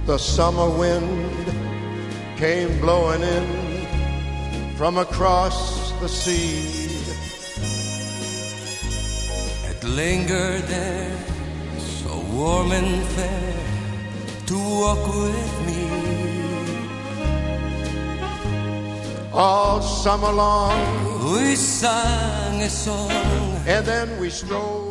The summer wind came blowing in from across the sea. It lingered there, so warm and fair, to walk with me. All summer long we sang a song, and then we strolled